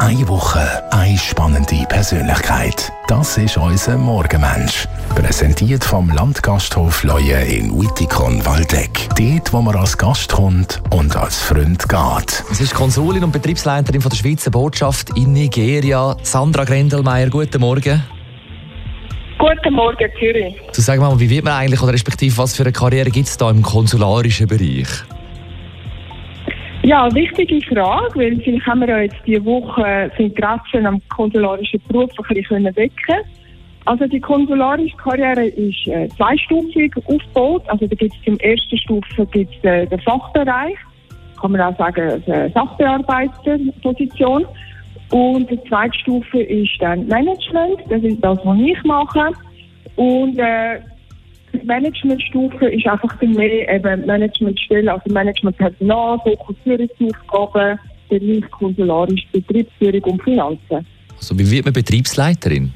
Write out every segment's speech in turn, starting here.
Eine Woche, eine spannende Persönlichkeit. Das ist unser Morgenmensch. Präsentiert vom Landgasthof Leue in Wittikon-Waldeck. Dort, wo man als Gast kommt und als Freund geht. Es ist Konsulin und Betriebsleiterin von der Schweizer Botschaft in Nigeria, Sandra Grendelmeier. Guten Morgen. Guten Morgen, Zürich. So, sag mal, wie wird man eigentlich, oder respektive was für eine Karriere gibt es da im konsularischen Bereich? Ja, wichtige Frage, weil vielleicht haben wir ja jetzt diese Woche das Interesse am konsularischen Beruf ein bisschen wecken. Also die konsularische Karriere ist zweistufig aufgebaut. Also da gibt es zum ersten Stufe den Fachbereich, kann man auch sagen, eine Sachbearbeiterposition. Und die zweite Stufe ist dann Management, das ist das, was ich mache. Und die Managementstufe ist einfach mehr eben Managementstelle, also Managementpersonal, Fokussierungsaufgaben, Bereich konsularische Betriebsführung und Finanzen. Also wie wird man Betriebsleiterin?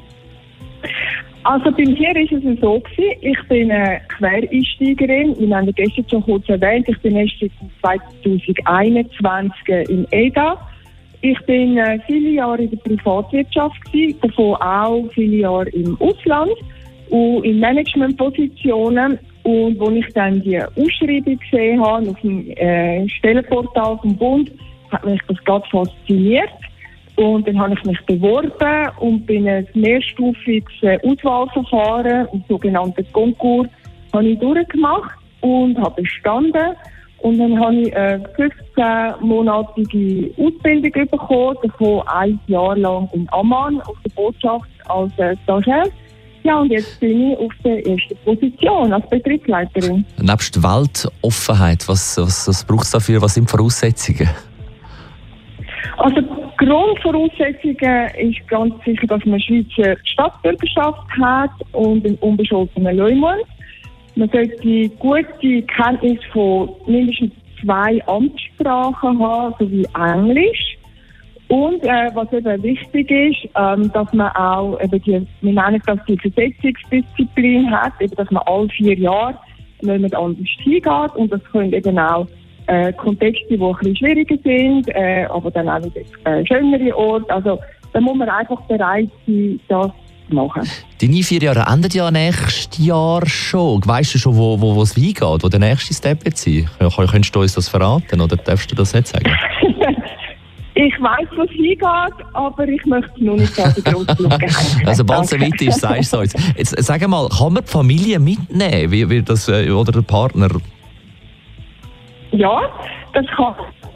Also bei mir war es so gewesen, ich bin eine Quereinsteigerin, wir haben gestern schon kurz erwähnt, ich bin erst seit 2021 in EDA. Ich bin viele Jahre in der Privatwirtschaft gewesen, davon auch viele Jahre im Ausland und in Managementpositionen. Und als ich dann die Ausschreibung gesehen habe auf dem Stellenportal vom Bund, hat mich das gerade fasziniert. Und dann habe ich mich beworben und bin ein mehrstufiges Auswahlverfahren, ein sogenanntes Konkurs, habe ich durchgemacht und habe bestanden. Und dann habe ich eine 15-monatige Ausbildung bekommen, davon ein Jahr lang in Amman auf der Botschaft als Stagiaire. Ja, und jetzt bin ich auf der ersten Position als Betriebsleiterin. Nebst Weltoffenheit, was braucht es dafür? Was sind die Voraussetzungen? Also die Grundvoraussetzungen ist ganz sicher, dass man Schweizer Staatsbürgerschaft hat und einen unbescholtenen Leumann. Man sollte gute Kenntnis von mindestens 2 Amtssprachen haben, sowie Englisch. Und was eben wichtig ist, dass man auch eben wir nennen das die Versetzungsdisziplin hat, eben, dass man alle 4 Jahre jemand anders hingeht. Und das können eben auch Kontexte, die ein bisschen schwieriger sind, aber dann auch wieder schönere Orte. Also da muss man einfach bereit sein, das zu machen. Deine 4 Jahre enden ja nächstes Jahr schon. Weißt du schon, wo es hingeht, wo der nächste Step wird sein? Könntest du uns das verraten oder darfst du das nicht sagen? Ich weiss, wo es hingeht, aber ich möchte noch nicht sagen, also, sobald es weit ist, sagst du es uns. Jetzt sag mal, kann man die Familie mitnehmen, wie das, oder der Partner? Ja, das kann.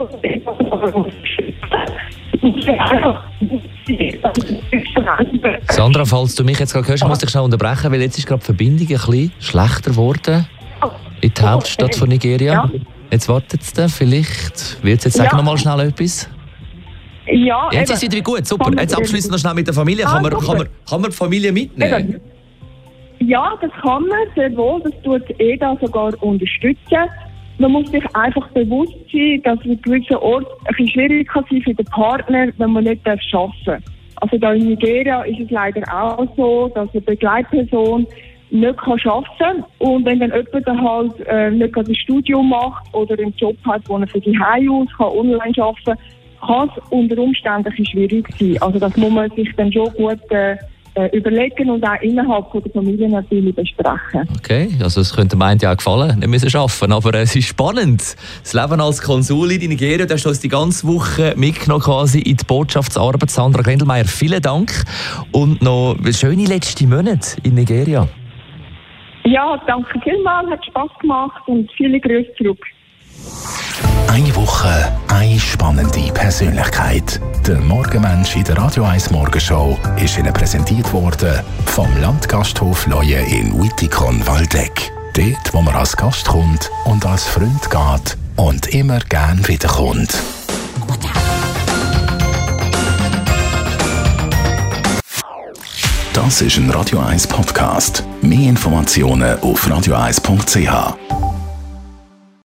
Sandra, falls du mich jetzt gerade hörst, muss ich schnell unterbrechen, weil jetzt ist gerade die Verbindung ein bisschen schlechter geworden in die Hauptstadt von Nigeria. Ja. Jetzt wartet es, vielleicht wird jetzt sagen, noch mal schnell etwas. Ja, jetzt ist es wieder gut, super. Jetzt abschließend noch schnell mit der Familie. Kann man die Familie mitnehmen? Ja, das kann man sehr wohl. Das tut EDA sogar unterstützen. Man muss sich einfach bewusst sein, dass an gewissen Orten ein bisschen schwierig kann sein für den Partner, wenn man nicht arbeiten darf. Also da in Nigeria ist es leider auch so, dass eine Begleitperson nicht arbeiten kann. Und wenn dann jemand halt nicht gerade ein Studium macht oder einen Job hat, wo er von zu Hause aus online arbeiten kann, kann es unter Umständen ein bisschen schwierig sein. Also das muss man sich dann schon gut überlegen und auch innerhalb von der Familie natürlich besprechen. Okay, also es könnte mir ja auch gefallen, nicht müssen arbeiten, aber es ist spannend. Das Leben als Konsulin in Nigeria, da hast du uns die ganze Woche mitgenommen quasi in die Botschaftsarbeit. Sandra Grendelmeier, vielen Dank und noch schöne letzte Monate in Nigeria. Ja, danke vielmals, hat Spass gemacht und viele Grüße zurück. Eine Woche, eine spannende Persönlichkeit. Der Morgenmensch in der Radio 1 Morgenshow ist Ihnen präsentiert worden vom Landgasthof Leue in Wittikon-Waldeck. Dort, wo man als Gast kommt und als Freund geht und immer gern wiederkommt. Das ist ein Radio 1 Podcast. Mehr Informationen auf radio1.ch.